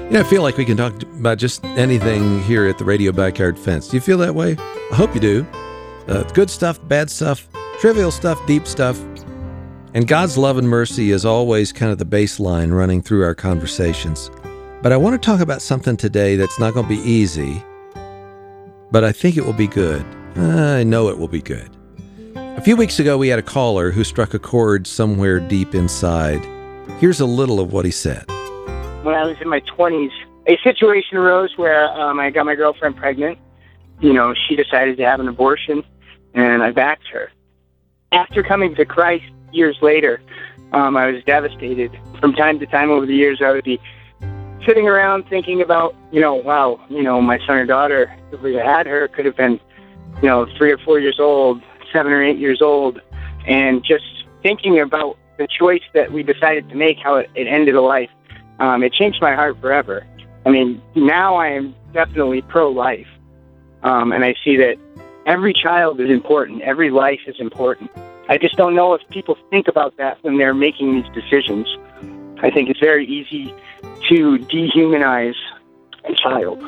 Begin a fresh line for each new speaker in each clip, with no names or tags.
I feel like we can talk about just anything here at the Radio Backyard Fence. Do you feel that way? I hope you do. Good stuff, bad stuff, trivial stuff, deep stuff. And God's love and mercy is always kind of the baseline running through our conversations. But I want to talk about something today that's not going to be easy, but I think it will be good. I know it will be good. A few weeks ago, we had a caller who struck a chord somewhere deep inside. Here's a little of what he said.
When I was in my 20s, a situation arose where I got my girlfriend pregnant. She decided to have an abortion, and I backed her. After coming to Christ years later, I was devastated. From time to time over the years, I would be sitting around thinking about, wow, my son or daughter, if we had her, could have been, 3 or 4 years old, 7 or 8 years old, and just thinking about the choice that we decided to make, how it ended a life. It changed my heart forever. Now I am definitely pro-life. And I see that every child is important. Every life is important. I just don't know if people think about that when they're making these decisions. I think it's very easy to dehumanize a child.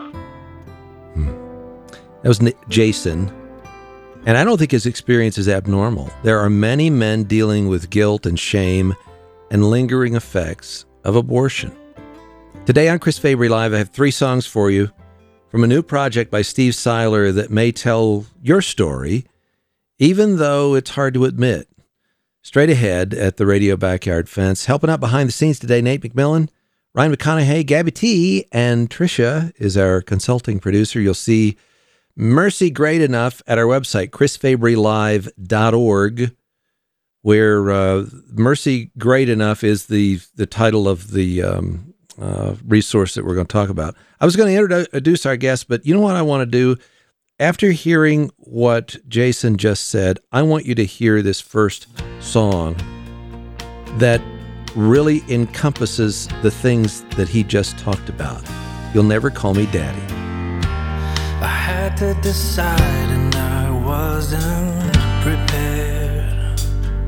That was Jason. And I don't think his experience is abnormal. There are many men dealing with guilt and shame and lingering effects of abortion. Today on Chris Fabry Live, I have 3 songs for you from a new project by Steve Seiler that may tell your story, even though it's hard to admit. Straight ahead at the Radio Backyard Fence, helping out behind the scenes today, Nate McMillan, Ryan McConaughey, Gabby T, and Tricia is our consulting producer. You'll see Mercy Great Enough at our website, chrisfabrylive.org, where Mercy Great Enough is the title of the resource that we're going to talk about. I was going to introduce our guest, but you know what I want to do? After hearing what Jason just said, I want you to hear this first song that really encompasses the things that he just talked about. You'll Never Call Me Daddy.
I had to decide and I wasn't prepared.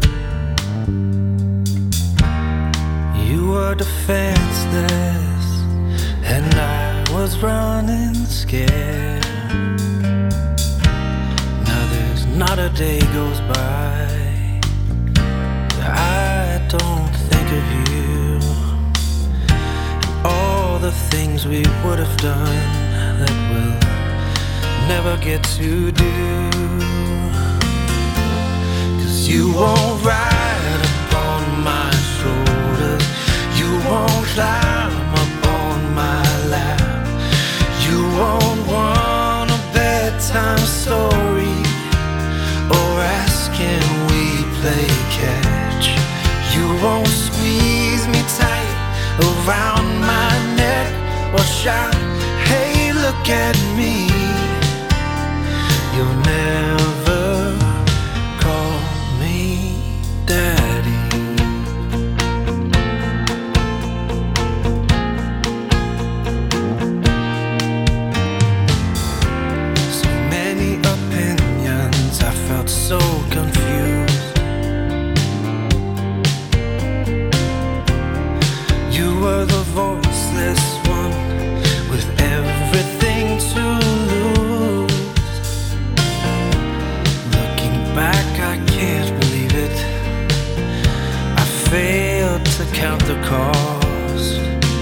You were defenseless and I was running scared. Now there's not a day goes by that I don't think of you. All the things we would have done that will never get to do. 'Cause you won't ride upon my shoulders, you won't climb up on my lap, you won't want a bedtime story or ask can we play catch. You won't squeeze me tight around my neck or shout, hey, look at me. You'll never call me daddy. So many opinions, I felt so confused. You were the voiceless one with everything to lose. Back, I can't believe it. I failed to count the cost.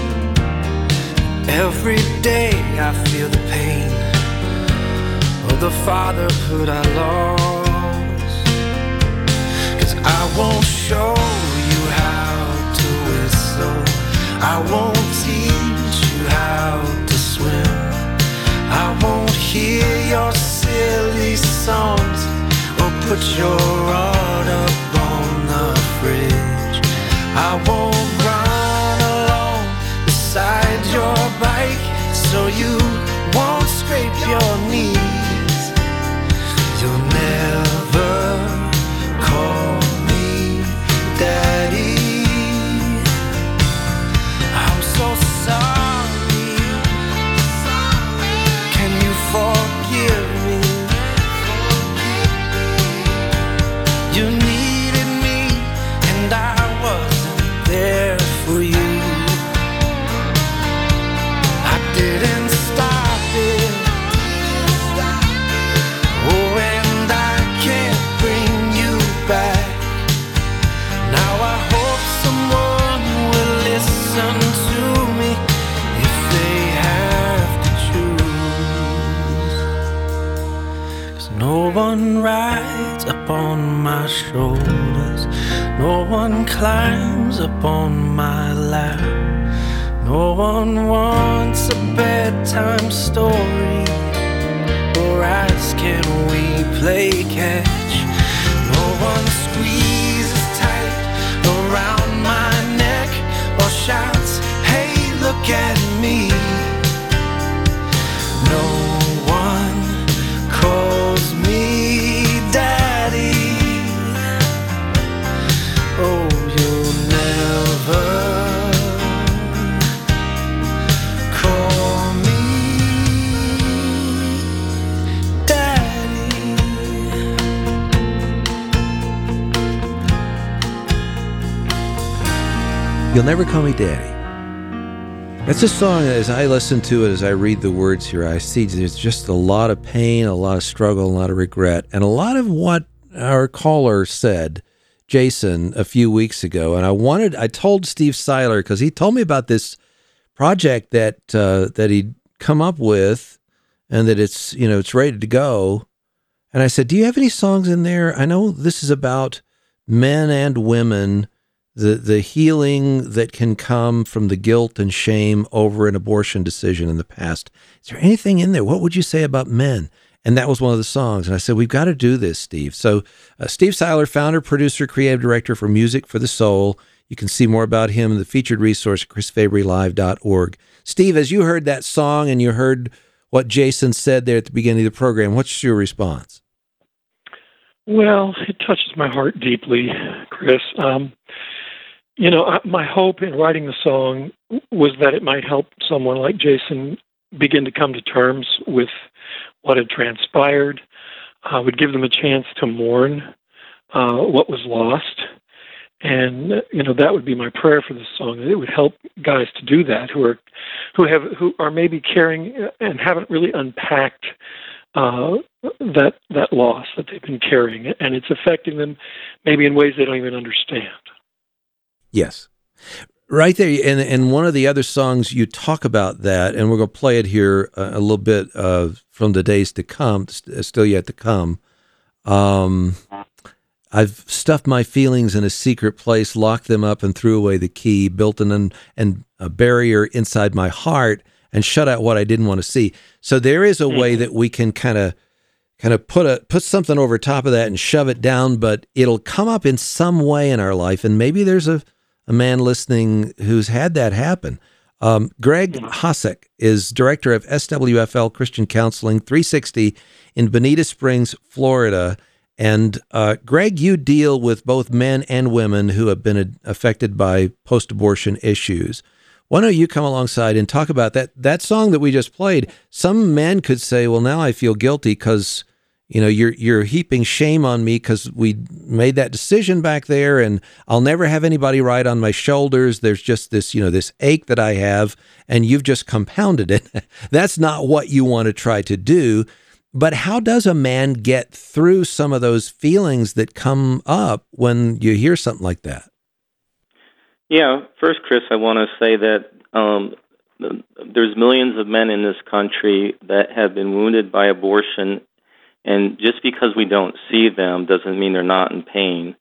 Every day I feel the pain of the fatherhood I lost. 'Cause I won't show you how to whistle, I won't teach you how to swim, I won't hear your silly songs or put your rod up on the fridge. I won't run along beside your bike so you won't scrape your knees. You'll never call me daddy. I'm so sorry. Can you forgive me? You needed me and I wasn't there for you. didn't stop it. Oh, and I can't bring you back. Now I hope someone will listen to me if they have to choose. 'Cause no one rides upon my shoulders, no one climbs upon my lap, no one wants a bedtime story or asks can we play catch. No one squeezes tight around my neck or shouts, hey, look at me. No one calls me daddy. Oh, you'll never call me daddy.
You'll Never Call Me Daddy. That's a song, as I listen to it, as I read the words here, I see there's just a lot of pain, a lot of struggle, a lot of regret, and a lot of what our caller said, Jason, a few weeks ago. And I told Steve Seiler, because he told me about this project that he'd come up with and that it's ready to go. And I said, do you have any songs in there? I know this is about men and women, the healing that can come from the guilt and shame over an abortion decision in the past. Is there anything in there? What would you say about men? And that was one of the songs. And I said, we've got to do this, Steve. So Steve Seiler, founder, producer, creative director for Music for the Soul. You can see more about him in the featured resource at chrisfabrylive.org. Steve, as you heard that song and you heard what Jason said there at the beginning of the program, what's your response?
Well, it touches my heart deeply, Chris. My hope in writing the song was that it might help someone like Jason begin to come to terms with what had transpired, would give them a chance to mourn what was lost. And, that would be my prayer for this song. That it would help guys to do that who are maybe carrying and haven't really unpacked that loss that they've been carrying, and it's affecting them maybe in ways they don't even understand.
Yes. Right there. And one of the other songs you talk about that, and we're going to play it here a little bit from the days to come, still yet to come. I've stuffed my feelings in a secret place, locked them up and threw away the key, built a barrier inside my heart and shut out what I didn't want to see. So there is a way that we can kind of put something over top of that and shove it down, but it'll come up in some way in our life. And maybe there's a man listening who's had that happen. Greg Hosek is director of SWFL Christian Counseling 360 in Bonita Springs, Florida. And Greg, you deal with both men and women who have been affected by post-abortion issues. Why don't you come alongside and talk about that song that we just played? Some men could say, well, now I feel guilty because you're heaping shame on me because we made that decision back there, and I'll never have anybody ride on my shoulders. There's just this, this ache that I have, and you've just compounded it. That's not what you want to try to do. But how does a man get through some of those feelings that come up when you hear something like that?
Yeah, first, Chris, I want to say that there's millions of men in this country that have been wounded by abortion. And just because we don't see them doesn't mean they're not in pain.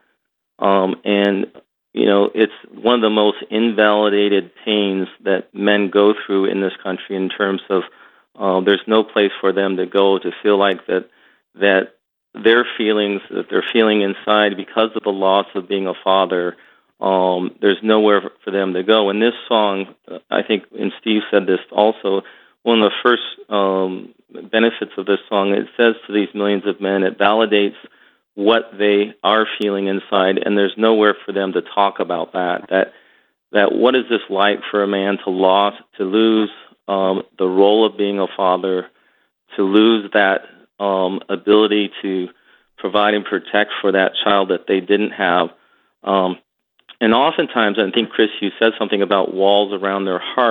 It's one of the most invalidated pains that men go through in this country in terms of there's no place for them to go to feel like that their feelings that they're feeling inside because of the loss of being a father, there's nowhere for them to go. And this song, I think, and Steve said this also, one of the first benefits of this song, it says to these millions of men, it validates what they are feeling inside, and there's nowhere for them to talk about that what is this like for a man to lose the role of being a father, to lose that ability to provide and protect for that child that they didn't have. And oftentimes, I think, Chris, you said something about walls around their heart.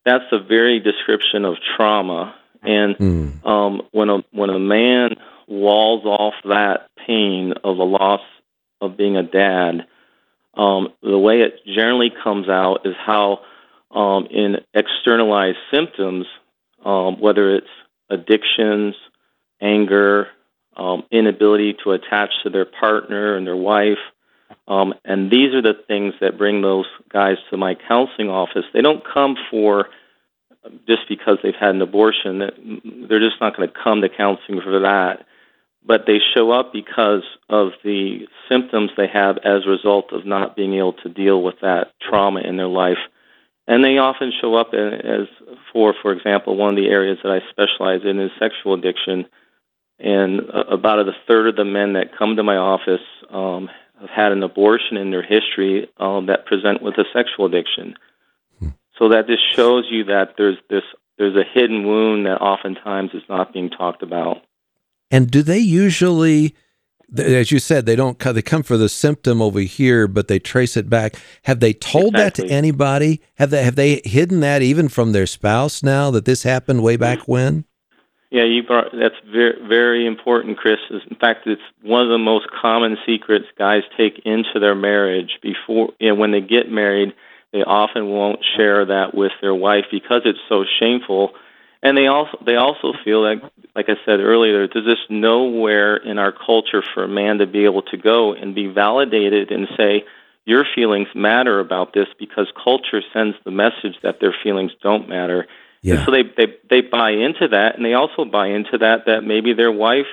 that's the very description of trauma. And when a man walls off that pain of the loss of being a dad, the way it generally comes out is how in externalized symptoms, whether it's addictions, anger, inability to attach to their partner and their wife, and these are the things that bring those guys to my counseling office. They don't come for just because they've had an abortion. They're just not going to come to counseling for that. But they show up because of the symptoms they have as a result of not being able to deal with that trauma in their life. And they often show up as for example, one of the areas that I specialize in is sexual addiction. And about a third of the men that come to my office have had an abortion in their history that present with a sexual addiction. So that just shows you that there's a hidden wound that oftentimes is not being talked about.
And do they usually, as you said, they come for the symptom over here, but they trace it back? Have they told that to anybody? Have they hidden that even from their spouse now, that this happened way back when?
Yeah, that's very, very important, Chris. In fact, it's one of the most common secrets guys take into their marriage. Before, when they get married, they often won't share that with their wife because it's so shameful. And they also feel like I said earlier, there's just nowhere in our culture for a man to be able to go and be validated and say, your feelings matter about this, because culture sends the message that their feelings don't matter. Yeah. And so they buy into that, and they also buy into that maybe their wife,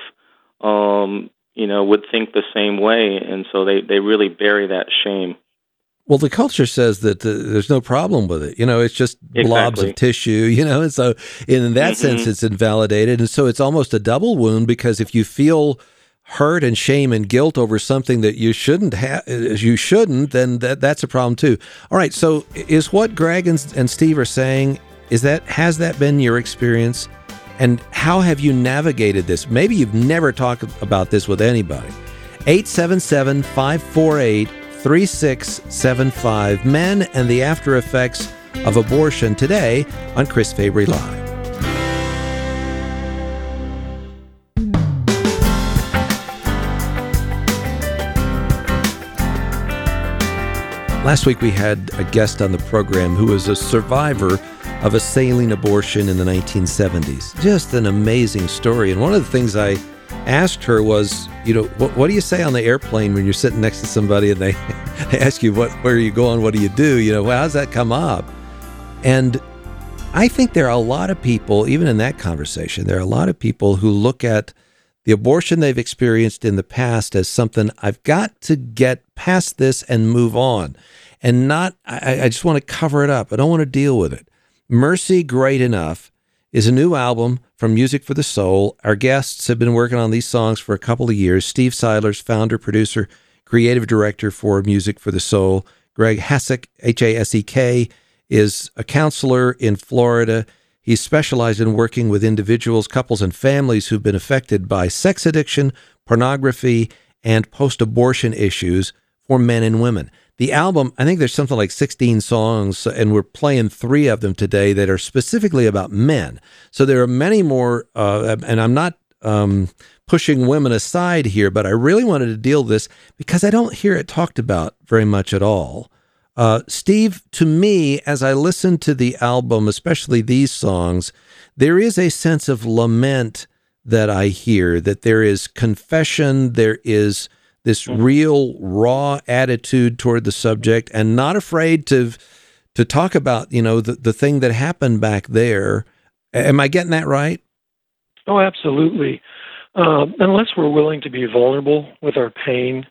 would think the same way, and so they really bury that shame.
Well, the culture says that there's no problem with it. It's just blobs of tissue, and so in that sense, it's invalidated. And so it's almost a double wound, because if you feel hurt and shame and guilt over something that you shouldn't, then that's a problem too. All right. So is what Greg and Steve are saying, has that been your experience? And how have you navigated this? Maybe you've never talked about this with anybody. 877-548-3675, Men and the After Effects of Abortion, today on Chris Fabry Live. Last week we had a guest on the program who was a survivor of a saline abortion in the 1970s. Just an amazing story. And one of the things I asked her was, what do you say on the airplane when you're sitting next to somebody and they ask you, where are you going? What do you do? How does that come up? And I think there are a lot of people, even in that conversation, there are a lot of people who look at the abortion they've experienced in the past as something, I've got to get past this and move on. And I just want to cover it up. I don't want to deal with it. Mercy Great Enough is a new album from Music for the Soul. Our guests have been working on these songs for a couple of years. Steve Seidlers, founder, producer, creative director for Music for the Soul. Greg Hasek, Hasek, is a counselor in Florida. He's specialized in working with individuals, couples, and families who've been affected by sex addiction, pornography, and post-abortion issues for men and women. The album, I think there's something like 16 songs, and we're playing 3 of them today that are specifically about men. So there are many more, and I'm not pushing women aside here, but I really wanted to deal with this because I don't hear it talked about very much at all. Steve, to me, as I listen to the album, especially these songs, there is a sense of lament that I hear, that there is confession, there is this real raw attitude toward the subject, and not afraid to talk about, the thing that happened back there. Am I getting that right?
Oh, absolutely. Unless we're willing to be vulnerable with our pain,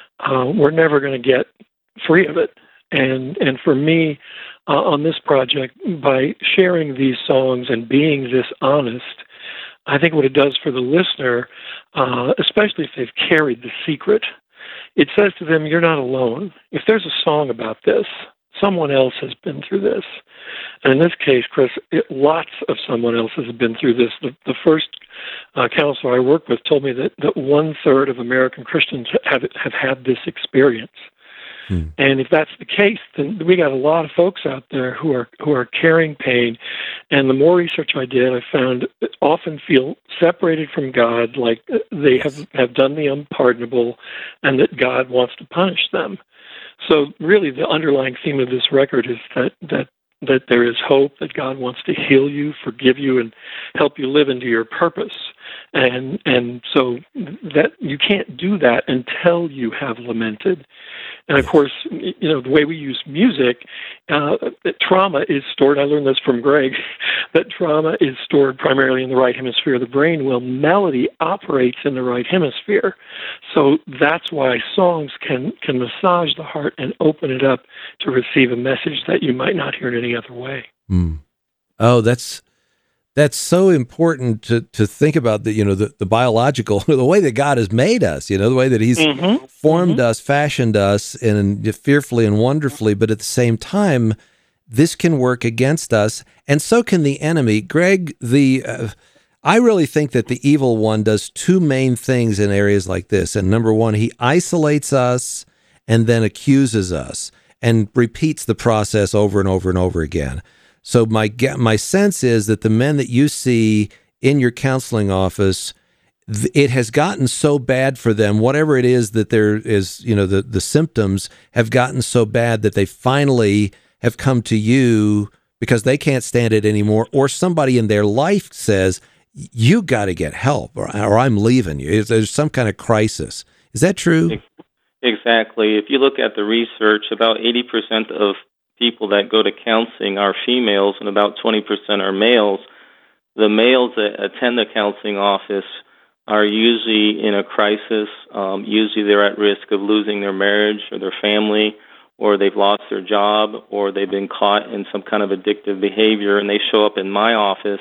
we're never going to get free of it. And for me, on this project, by sharing these songs and being this honest, I think what it does for the listener, especially if they've carried the secret, it says to them, you're not alone. If there's a song about this, someone else has been through this. And in this case, Chris, lots of someone else has been through this. The first counselor I worked with told me that 1/3 of American Christians have had this experience. And if that's the case, then we got a lot of folks out there who are carrying pain. And the more research I did, I found often feel separated from God, like they have done the unpardonable, and that God wants to punish them. So really, the underlying theme of this record is that there is hope, that God wants to heal you, forgive you, and help you live into your purpose. And so that you can't do that until you have lamented. And of course, the way we use music, trauma is stored. I learned this from Greg, that trauma is stored primarily in the right hemisphere of the brain. Well, melody operates in the right hemisphere. So that's why songs can massage the heart and open it up to receive a message that you might not hear in any other way.
Oh, that's so important to think about the biological, the way that God has made us, the way that He's formed us, fashioned us, and fearfully and wonderfully. But at the same time, this can work against us, and so can the enemy. Greg, I really think that the evil one does two main things in areas like this. And number one, he isolates us and then accuses us and repeats the process over and over and over again. So my sense is that the men that you see in your counseling office, it has gotten so bad for them, whatever it is that there is, the symptoms have gotten so bad that they finally have come to you because they can't stand it anymore, or somebody in their life says, you got to get help, or I'm leaving you. There's some kind of crisis. Is that true?
Exactly. If you look at the research, about 80% of people that go to counseling are females and about 20% are males. The males that attend the counseling office are usually in a crisis. Usually they're at risk of losing their marriage or their family, or they've lost their job, or they've been caught in some kind of addictive behavior, and they show up in my office.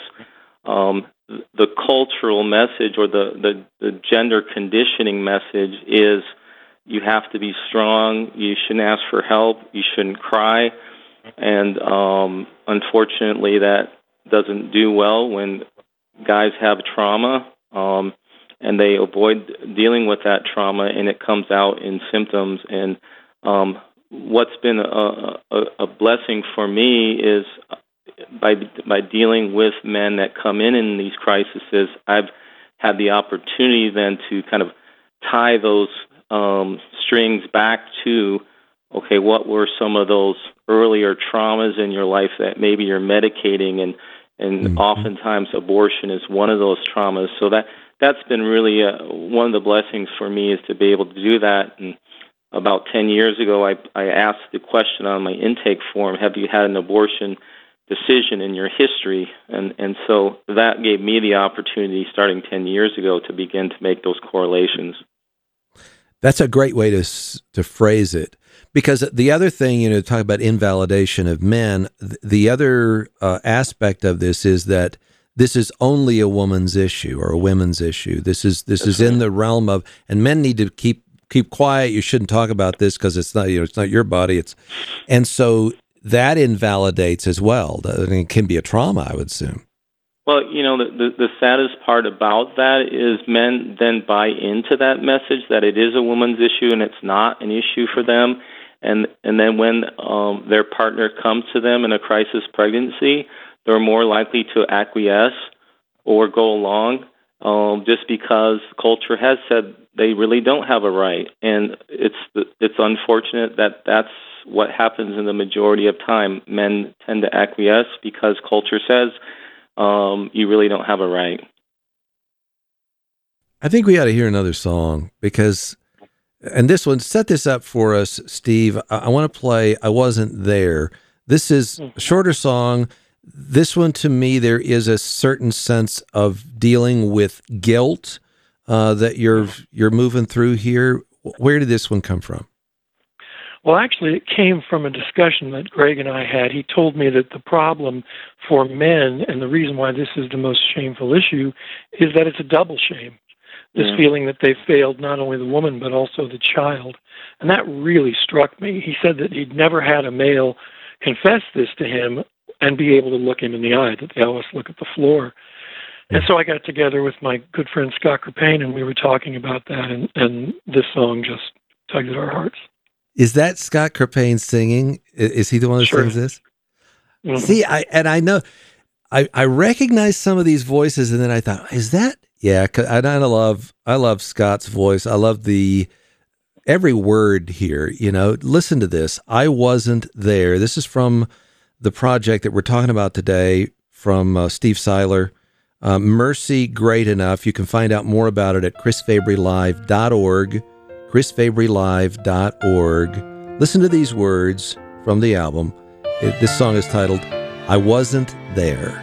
The cultural message or the gender conditioning message is you have to be strong, you shouldn't ask for help, you shouldn't cry. And unfortunately, that doesn't do well when guys have trauma, and they avoid dealing with that trauma, and it comes out in symptoms. And what's been a blessing for me is by dealing with men that come in these crises, I've had the opportunity then to kind of tie those strings back to, okay, what were some of those earlier traumas in your life that maybe you're medicating, and oftentimes abortion is one of those traumas. So that's been really one of the blessings for me, is to be able to do that. And about 10 years ago, I asked the question on my intake form, have you had an abortion decision in your history? And so that gave me the opportunity, starting 10 years ago, to begin to make those correlations.
That's a great way to phrase it, because the other thing, talk about invalidation of men, the other aspect of this is that this is only a woman's issue or a women's issue. This is in the realm of, and men need to keep quiet. You shouldn't talk about this because it's not, it's not your body. And so that invalidates as well. It can be a trauma, I would assume.
Well, the saddest part about that is men then buy into that message that it is a woman's issue and it's not an issue for them. And then when their partner comes to them in a crisis pregnancy, they're more likely to acquiesce or go along just because culture has said they really don't have a right. And it's unfortunate that that's what happens in the majority of time. Men tend to acquiesce because culture says you really don't have a right.
I think we ought to hear another song and this one, set this up for us, Steve. I want to play I Wasn't There. This is a shorter song. This one, to me, there is a certain sense of dealing with guilt that you're moving through here. Where did this one come from?
Well, actually, it came from a discussion that Greg and I had. He told me that the problem for men, and the reason why this is the most shameful issue, is that it's a double shame. This feeling that they failed not only the woman, but also the child. And that really struck me. He said that he'd never had a male confess this to him and be able to look him in the eye, that they always look at the floor. And so I got together with my good friend Scott Kripane, and we were talking about that, and this song just tugged at our hearts.
Is that Scott Crepane singing? Is he the one that
Sure.
sings this?
Mhm.
See, I know, I recognize some of these voices, and then I thought, is that? Yeah, 'cause I love Scott's voice. I love every word here. Listen to this. I wasn't there. This is from the project that we're talking about today, from Steve Seiler. Mercy Great Enough. You can find out more about it at chrisfabrylive.org. chrisfabrylive.org. Listen to these words from the album. This song is titled, I Wasn't There.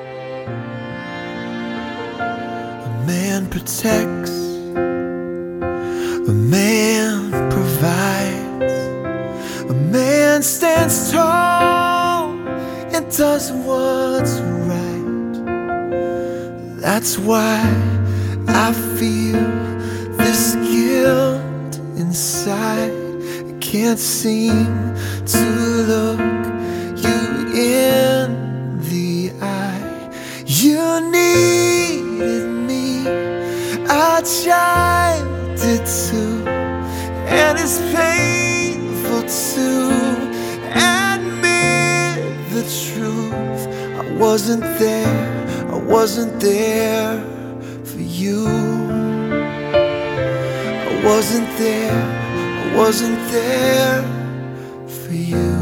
A man protects, a man provides, a man stands tall and does what's right. That's why I feel this guilt inside. I can't seem to look you in the eye. You needed me, I tried it too, and it's painful to admit the truth. I wasn't there for you. I wasn't there for you.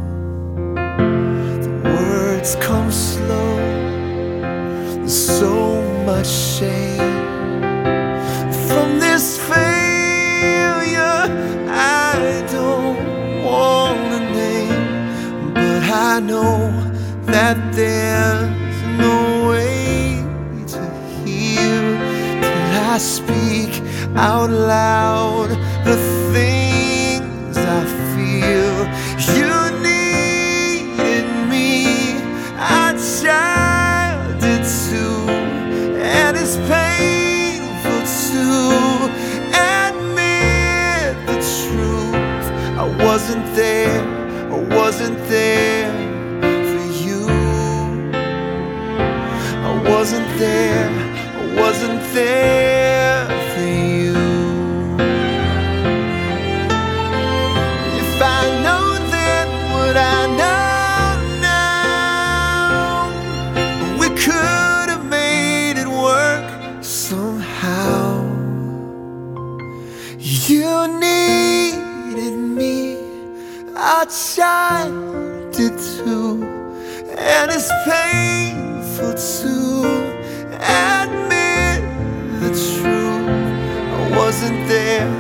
The words come slow, there's so much shame from this failure I don't wanna name, but I know that there's no way to heal till I speak out loud the things I feel. You needed me, I tried it too, and it's painful to admit the truth. I wasn't there for you. I wasn't there for you. If I know then what I know now, we could have made it work somehow. You needed me, I tried it too, and it's painful to admit the truth. I wasn't there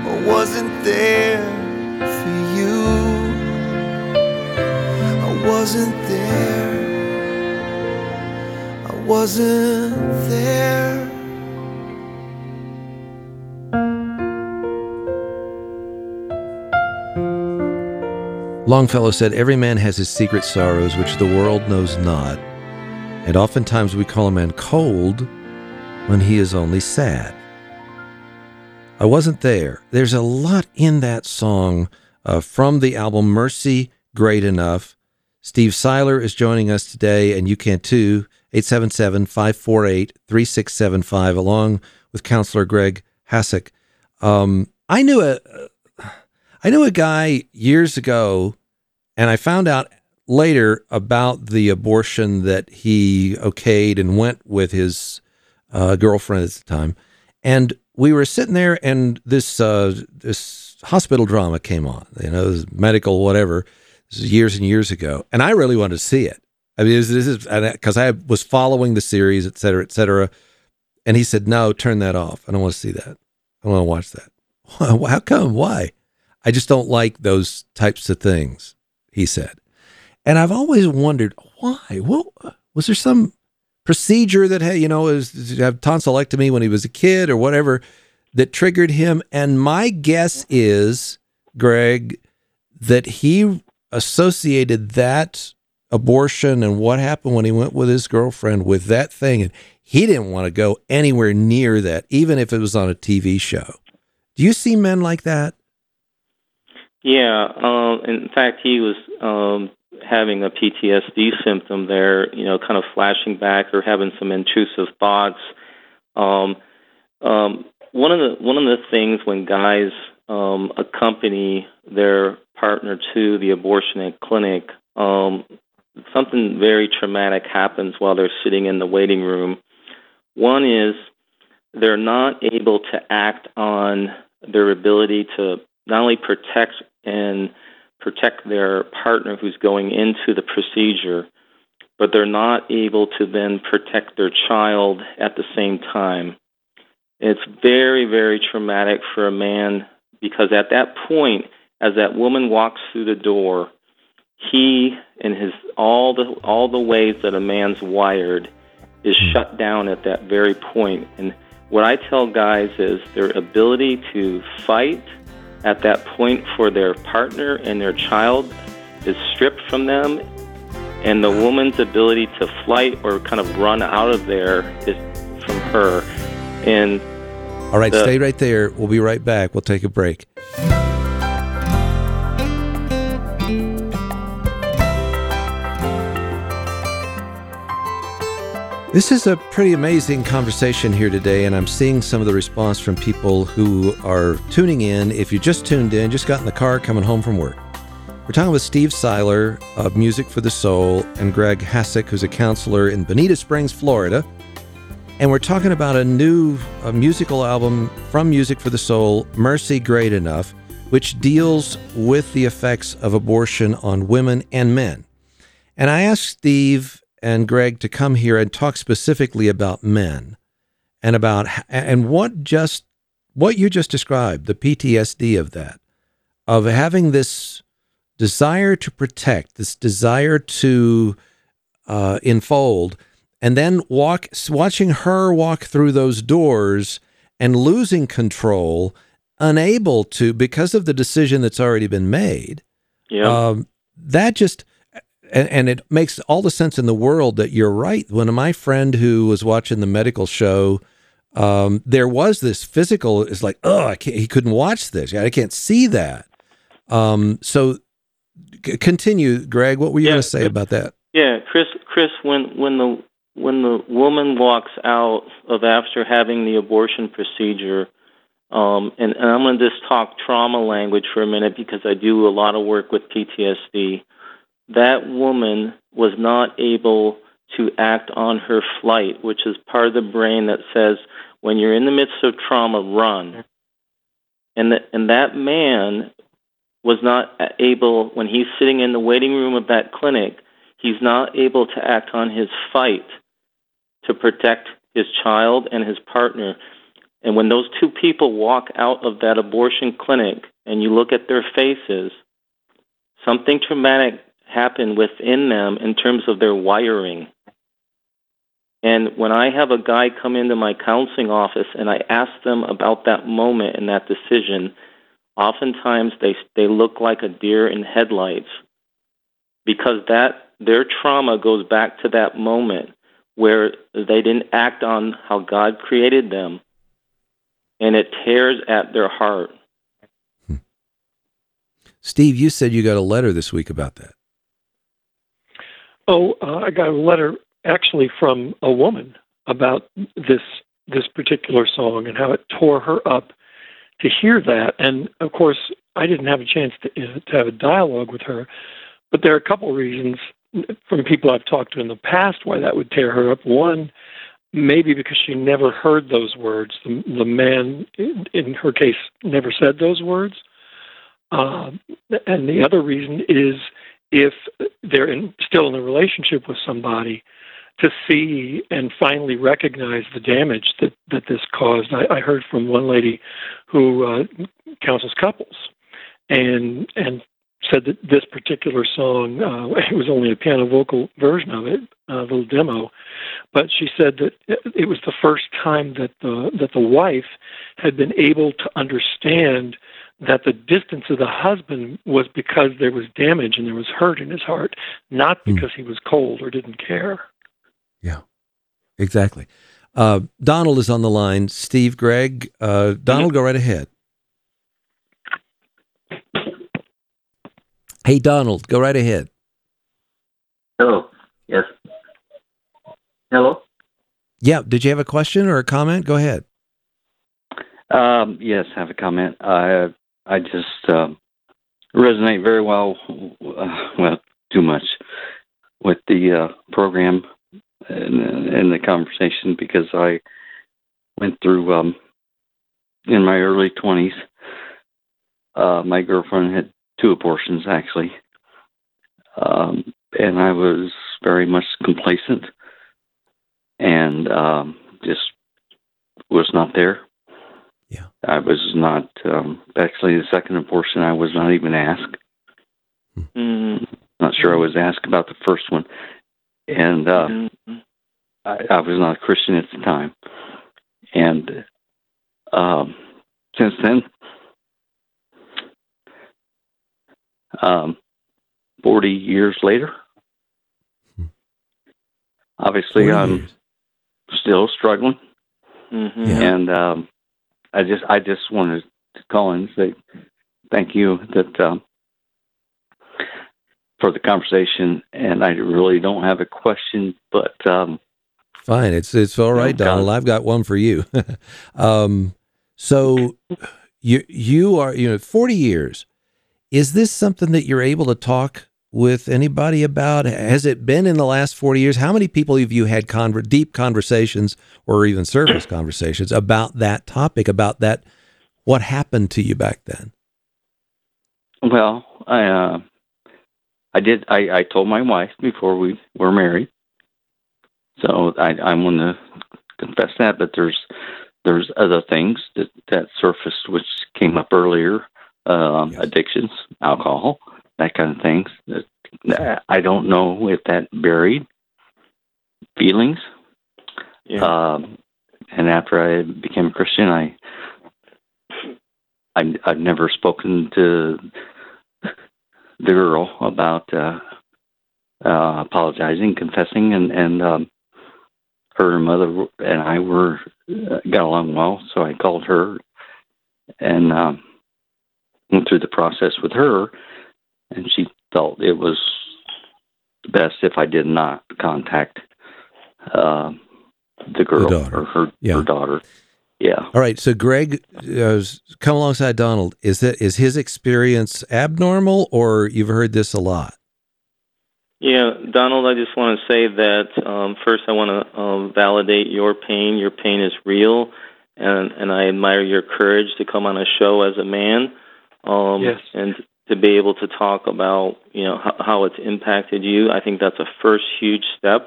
for you. I wasn't there.
Longfellow said, every man has his secret sorrows, which the world knows not. And oftentimes we call a man cold when he is only sad. I wasn't there. There's a lot in that song from the album Mercy Great Enough. Steve Seiler is joining us today, and you can too, 877-548-3675, along with Counselor Greg Hassick. I knew a guy years ago, and I found out later about the abortion that he okayed and went with his girlfriend at the time. And we were sitting there, and this hospital drama came on. It was medical, whatever. This is years and years ago, and I really wanted to see it. I mean, this is because I was following the series, et cetera, et cetera. And he said, "No, turn that off. I don't want to see that. I don't want to watch that." How come? Why? I just don't like those types of things, he said. And I've always wondered why. Well, was there some procedure that had, have tonsillectomy when he was a kid or whatever that triggered him? And my guess is, Greg, that he associated that abortion and what happened when he went with his girlfriend with that thing. And he didn't want to go anywhere near that, even if it was on a TV show. Do you see men like that?
Yeah. In fact, he was having a PTSD symptom there, kind of flashing back or having some intrusive thoughts. One of the things when guys accompany their partner to the abortion clinic, something very traumatic happens while they're sitting in the waiting room. One is they're not able to act on their ability to not only protect their partner who's going into the procedure, but they're not able to then protect their child at the same time. It's very, very traumatic for a man, because at that point, as that woman walks through the door, he and his all the ways that a man's wired is shut down at that very point. And what I tell guys is their ability to fight at that point for their partner and their child is stripped from them, and the woman's ability to flight or kind of run out of there is from her. And
all right, stay right there. We'll be right back. We'll take a break. This is a pretty amazing conversation here today, and I'm seeing some of the response from people who are tuning in. If you just tuned in, just got in the car coming home from work. We're talking with Steve Seiler of Music for the Soul and Greg Hassick, who's a counselor in Bonita Springs, Florida. And we're talking about a new musical album from Music for the Soul, Mercy Great Enough, which deals with the effects of abortion on women and men. And I asked Steve and Greg to come here and talk specifically about men and about what you just described, the PTSD of that, of having this desire to protect, this desire to enfold, and then watching her walk through those doors and losing control, unable to, because of the decision that's already been made.
Yeah.
That just... And it makes all the sense in the world that you're right. When my friend who was watching the medical show, there was this physical, it's like, he couldn't watch this. I can't see that. So continue, Greg. What were you going to say about that?
Yeah, Chris, when the woman walks out of after having the abortion procedure, and I'm going to just talk trauma language for a minute because I do a lot of work with PTSD. That woman was not able to act on her flight, which is part of the brain that says, when you're in the midst of trauma, run. And that man was not able, when he's sitting in the waiting room of that clinic, he's not able to act on his fight to protect his child and his partner. And when those two people walk out of that abortion clinic and you look at their faces, something traumatic happened within them in terms of their wiring. And when I have a guy come into my counseling office and I ask them about that moment and that decision, oftentimes they look like a deer in headlights, because their trauma goes back to that moment where they didn't act on how God created them, and it tears at their heart.
Steve, you said you got a letter this week about that.
I got a letter actually from a woman about this particular song and how it tore her up to hear that. And of course, I didn't have a chance to have a dialogue with her, but there are a couple of reasons from people I've talked to in the past why that would tear her up. One, maybe because she never heard those words. The man, in her case, never said those words. And the other reason is, if they're still in a relationship with somebody, to see and finally recognize the damage that this caused. I heard from one lady who counsels couples and said that this particular song, it was only a piano vocal version of it, a little demo, but she said that it was the first time that the wife had been able to understand that the distance of the husband was because there was damage and there was hurt in his heart, not because he was cold or didn't care.
Yeah, exactly. Donald is on the line. Steve, Greg, Donald, go right ahead. Hey, Donald, go right ahead.
Hello. Yes. Hello.
Yeah. Did you have a question or a comment? Go ahead.
Yes, I have a comment. I just resonate very well, too much with the program and the conversation, because I went through in my early 20s. My girlfriend had 2 abortions, actually, and I was very much complacent and just was not there.
Yeah.
I was not, actually, the second abortion, I was not even asked. Not sure I was asked about the first one. And I was not a Christian at the time. And since then, 40 years later, obviously
40
I'm
years.
still struggling.
Yeah.
And I just wanted to call in and say thank you for the conversation. And I really don't have a question, but
Fine. It's all right, Donald. I've got one for you. So you are 40 years. Is this something that you're able to talk with anybody about? Has it been in the last 40 years? How many people have you had deep conversations or even surface conversations about that topic, about that, what happened to you back then?
Well, I did. I told my wife before we were married, so I want to confess that. But there's other things that surfaced, which came up earlier,
Yes.
addictions, alcohol, that kind of things. I don't know if that buried feelings.
Yeah.
And after I became a Christian, I've never spoken to the girl about apologizing, confessing, and her mother and I got along well, so I called her and went through the process with her, and she felt it was best if I did not contact the girl or her daughter. Yeah.
All right. So Greg, come alongside Donald. Is his experience abnormal, or you've heard this a lot?
Yeah, Donald, I just want to say that first I want to validate your pain. Your pain is real, and I admire your courage to come on a show as a man,
Yes.
and to be able to talk about how it's impacted you. I think that's a first huge step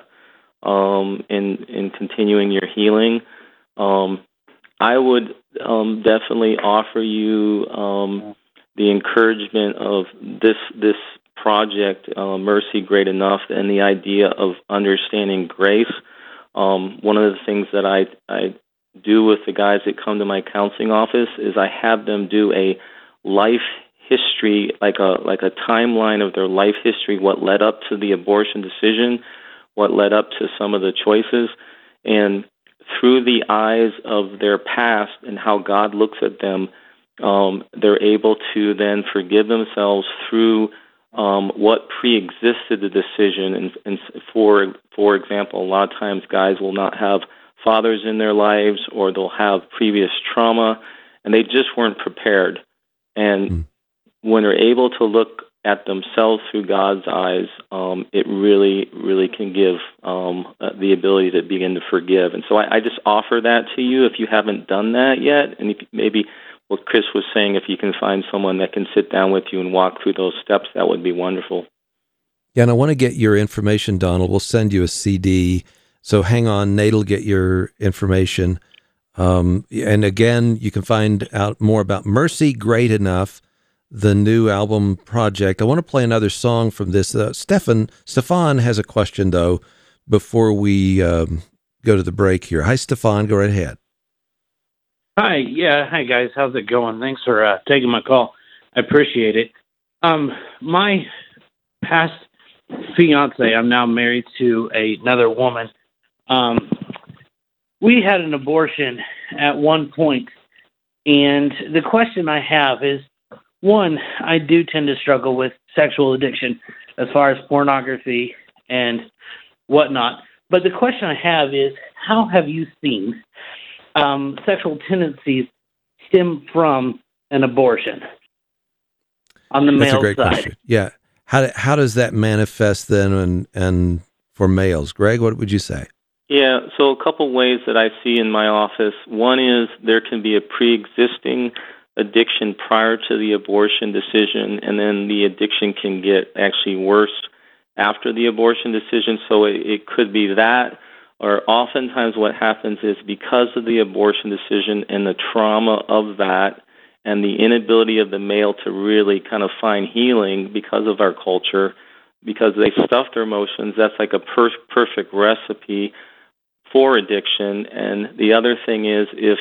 in continuing your healing. I would definitely offer you the encouragement of this project, Mercy Great Enough, and the idea of understanding grace. One of the things that I do with the guys that come to my counseling office is I have them do a life history, like a timeline of their life history, what led up to the abortion decision, what led up to some of the choices, and through the eyes of their past and how God looks at them, they're able to then forgive themselves through what pre-existed the decision. And for example, a lot of times guys will not have fathers in their lives, or they'll have previous trauma, and they just weren't prepared. And when they're able to look at themselves through God's eyes, it really, really can give the ability to begin to forgive. And so I just offer that to you if you haven't done that yet. And if maybe what Chris was saying, if you can find someone that can sit down with you and walk through those steps, that would be wonderful.
Yeah, and I want to get your information, Donald. We'll send you a CD. So hang on, Nate will get your information. And again, you can find out more about Mercy Great Enough, the new album project. I want to play another song from this. Stefan has a question, though, before we go to the break here. Hi, Stefan. Go right ahead.
Hi. Yeah. Hi, guys. How's it going? Thanks for taking my call. I appreciate it. My past fiance, I'm now married to another woman. We had an abortion at one point, and the question I have is, one, I do tend to struggle with sexual addiction as far as pornography and whatnot. But the question I have is, how have you seen sexual tendencies stem from an abortion? on the
That's
male
a great
side.
question. Yeah. How does that manifest then and for males? Greg, what would you say?
Yeah, so a couple ways that I see in my office. One is there can be a pre-existing addiction prior to the abortion decision, and then the addiction can get actually worse after the abortion decision. So it could be that, or oftentimes what happens is because of the abortion decision and the trauma of that and the inability of the male to really kind of find healing because of our culture, because they stuff their emotions, that's like a perfect recipe for addiction. And the other thing is, if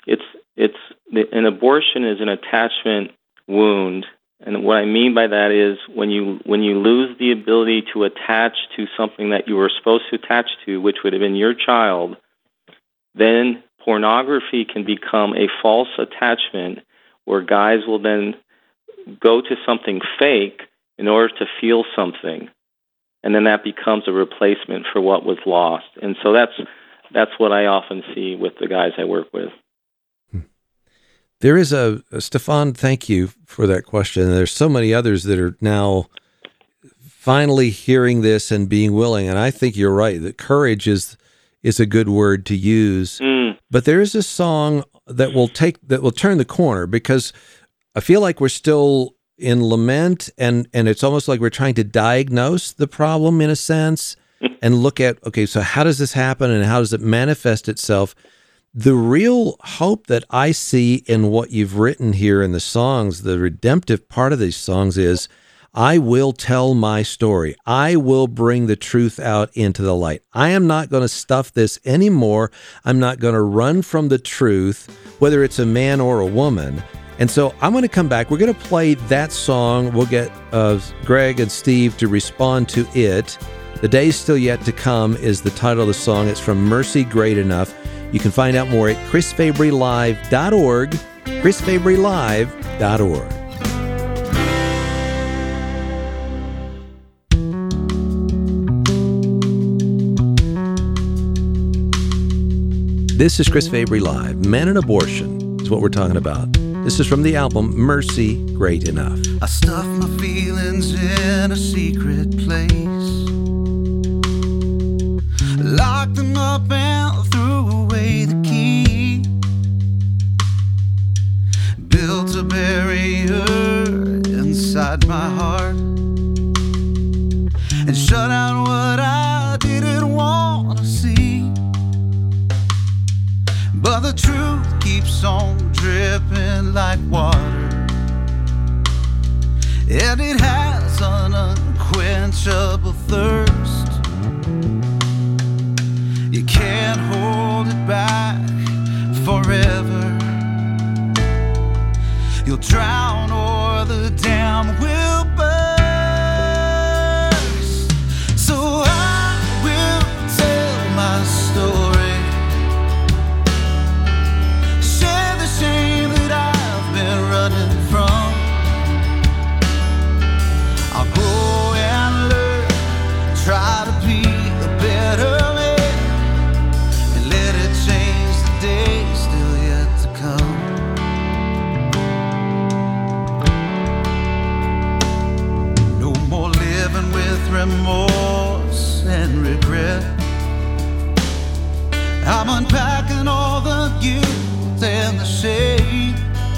an abortion is an attachment wound, and what I mean by that is when you lose the ability to attach to something that you were supposed to attach to, which would have been your child, then pornography can become a false attachment where guys will then go to something fake in order to feel something, and then that becomes a replacement for what was lost. And so that's what I often see with the guys I work with.
There is Stefan, thank you for that question. There's so many others that are now finally hearing this and being willing, and I think you're right, that courage is a good word to use. But there is a song that will turn the corner, because I feel like we're still in lament, and it's almost like we're trying to diagnose the problem in a sense and look at, okay, so how does this happen and how does it manifest itself? The real hope that I see in what you've written here in the songs, the redemptive part of these songs is, I will tell my story. I will bring the truth out into the light. I am not going to stuff this anymore. I'm not going to run from the truth, whether it's a man or a woman. And so I'm going to come back. We're going to play that song. We'll get Greg and Steve to respond to it. The Day's Still Yet to Come is the title of the song. It's from Mercy Great Enough. You can find out more at chrisfabrylive.org, chrisfabrylive.org. This is Chris Fabry Live. Men and abortion is what we're talking about. This is from the album Mercy Great Enough.
I stuff my feelings in a secret place, locked them up and threw away the key, built a barrier inside my heart, and shut out what I didn't want to see. But the truth keeps on dripping like water, and it has an unquenchable thirst. You can't hold it back forever. You'll drown or the dam will burst. So I will tell my story, share the shame that I've been running from. I'll grow and learn, try to be a better man, and let it change the days still yet to come. No more living with remorse and regret. I'm unpacking all the guilt and the shame.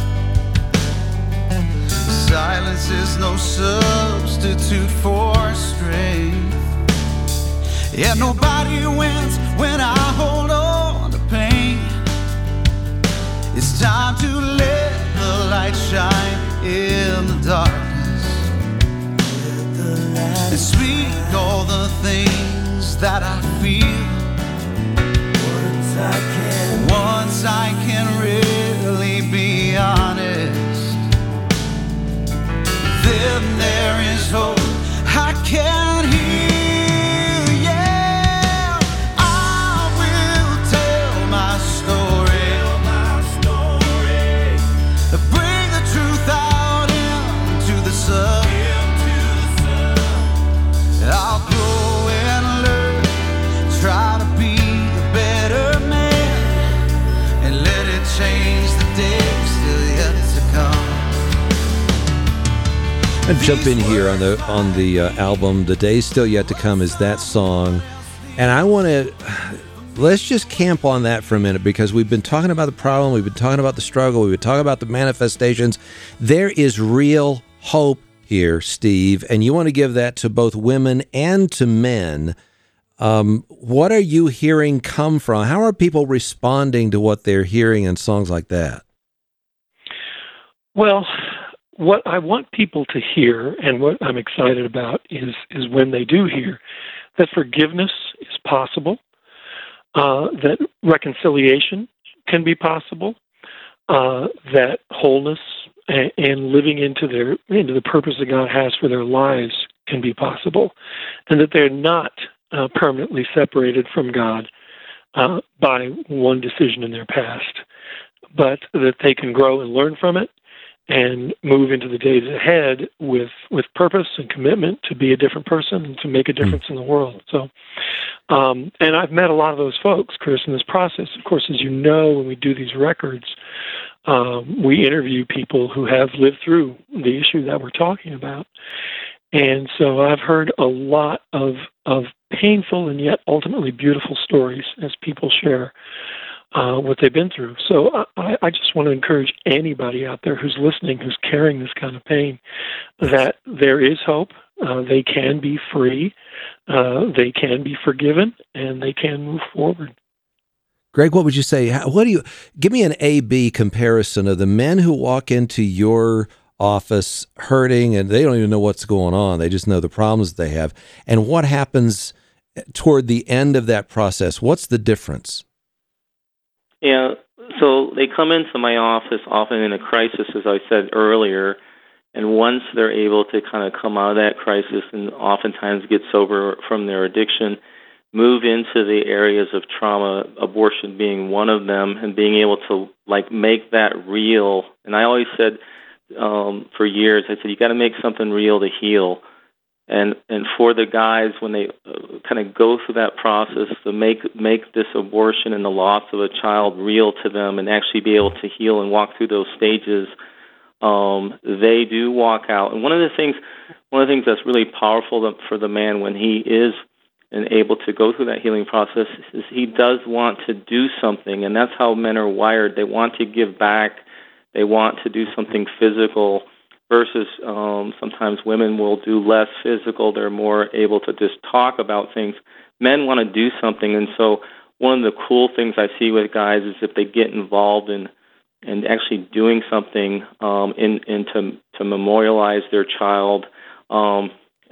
Silence is no substitute for strength, and nobody wins when I hold on to pain. It's time to let the light shine in the darkness, and speak all the things that I feel. Once I can really be honest, then there is hope I can heal. Yeah, I will tell my story, bring the truth out into the sun. I'll grow and learn, try to be a better man, and let it change the days still yet to come.
jump in here on the album. The Day's Still Yet to Come is that song, and I want to let's just camp on that for a minute, because we've been talking about the problem, we've been talking about the struggle, we've been talking about the manifestations. There is real hope here, Steve, and you want to give that to both women and to men. What are you hearing come from? How are people responding to what they're hearing in songs like that?
Well, what I want people to hear, and what I'm excited about, is when they do hear that forgiveness is possible, that reconciliation can be possible, that wholeness and living into the purpose that God has for their lives can be possible, and that they're not permanently separated from God by one decision in their past, but that they can grow and learn from it and move into the days ahead with purpose and commitment to be a different person and to make a difference in the world. So, and I've met a lot of those folks, Chris, in this process. Of course, as you know, when we do these records, we interview people who have lived through the issue that we're talking about. And so I've heard a lot of painful and yet ultimately beautiful stories as people share what they've been through. So I just want to encourage anybody out there who's listening, who's carrying this kind of pain, that there is hope. They can be free, they can be forgiven, and they can move forward.
Greg, what would you say? Give me an A-B comparison of the men who walk into your office hurting and they don't even know what's going on. They just know the problems they have. And what happens toward the end of that process? What's the difference?
Yeah, so they come into my office often in a crisis, as I said earlier, and once they're able to kind of come out of that crisis and oftentimes get sober from their addiction, move into the areas of trauma, abortion being one of them, and being able to make that real. And I always said for years, I said, you got to make something real to heal. And for the guys, when they kind of go through that process to make this abortion and the loss of a child real to them and actually be able to heal and walk through those stages, they do walk out. And one of the things that's really powerful for the man when he is and able to go through that healing process is he does want to do something, and that's how men are wired. They want to give back. They want to do something physical. Versus sometimes women will do less physical. They're more able to just talk about things. Men want to do something. And so one of the cool things I see with guys is if they get involved in actually doing something to memorialize their child. And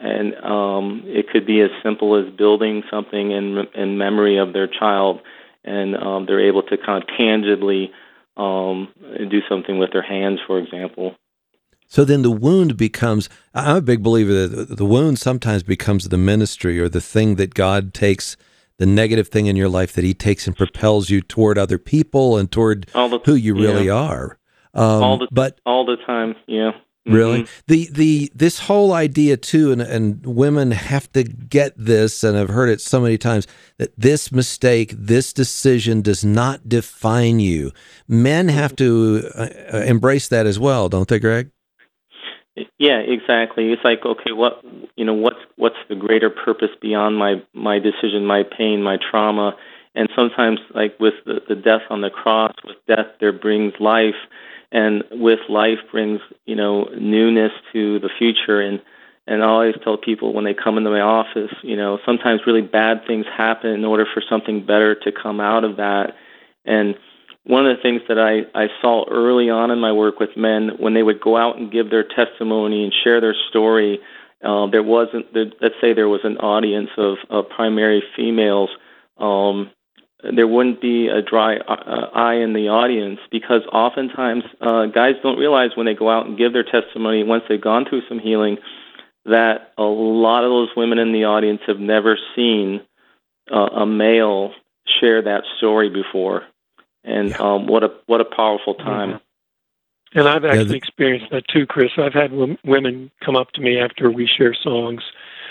it could be as simple as building something in memory of their child. And they're able to kind of tangibly do something with their hands, for example.
So then the wound becomes, I'm a big believer that the wound sometimes becomes the ministry or the thing that God takes, the negative thing in your life that he takes and propels you toward other people and toward who you really are.
All the time, yeah. Mm-hmm.
Really? This whole idea too, and women have to get this, and I've heard it so many times, that this mistake, this decision does not define you. Men have to embrace that as well, don't they, Greg?
Yeah, exactly. It's like, okay, what's the greater purpose beyond my decision, my pain, my trauma? And sometimes, like with the death on the cross, with death there brings life, and with life brings newness to the future. And I always tell people when they come into my office, sometimes really bad things happen in order for something better to come out of that. And one of the things that I saw early on in my work with men, when they would go out and give their testimony and share their story, let's say there was an audience of primary females, there wouldn't be a dry eye in the audience, because oftentimes guys don't realize when they go out and give their testimony, once they've gone through some healing, that a lot of those women in the audience have never seen a male share that story before. And what a powerful time.
Mm-hmm. And I've actually experienced that too, Chris. I've had women come up to me after we share songs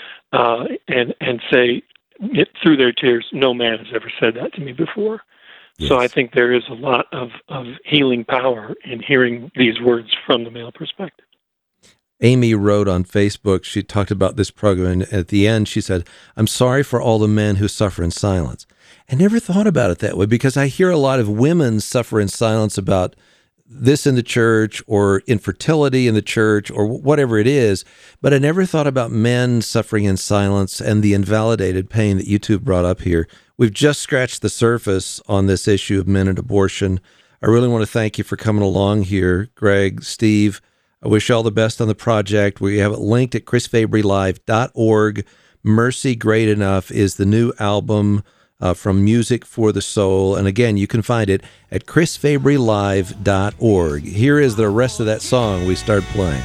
and say through their tears, no man has ever said that to me before. Yes. So I think there is a lot of healing power in hearing these words from the male perspective.
Amy wrote on Facebook, she talked about this program, and at the end she said, "I'm sorry for all the men who suffer in silence." I never thought about it that way, because I hear a lot of women suffer in silence about this in the church or infertility in the church or whatever it is, but I never thought about men suffering in silence and the invalidated pain that you two brought up here. We've just scratched the surface on this issue of men and abortion. I really want to thank you for coming along here, Greg, Steve. I wish you all the best on the project. We have it linked at chrisfabrylive.org. Mercy Great Enough is the new album from Music for the Soul. And again, you can find it at chrisfabrylive.org. Here is the rest of that song we started playing.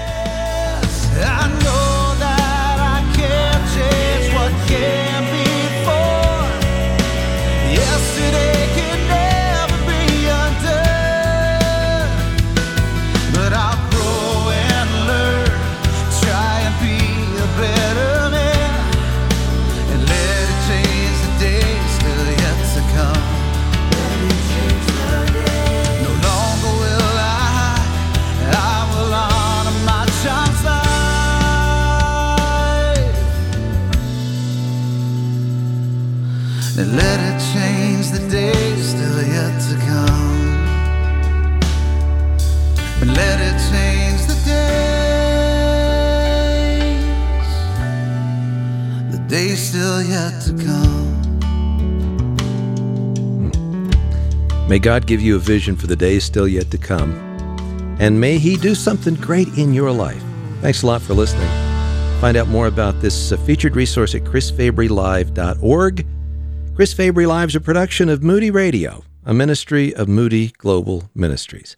I know that I can't change what came before. Yesterday can never be undone. But I'll grow and learn, try and be a better man, and let it change the days still yet to come. No longer will I will honor my child's life, and let it change the days still yet to come, and let it change the days still yet to come.
May God give you a vision for the days still yet to come, and may He do something great in your life. Thanks a lot for listening. Find out more about this featured resource at chrisfabrylive.org. Chris Fabry Live is a production of Moody Radio, a ministry of Moody Global Ministries.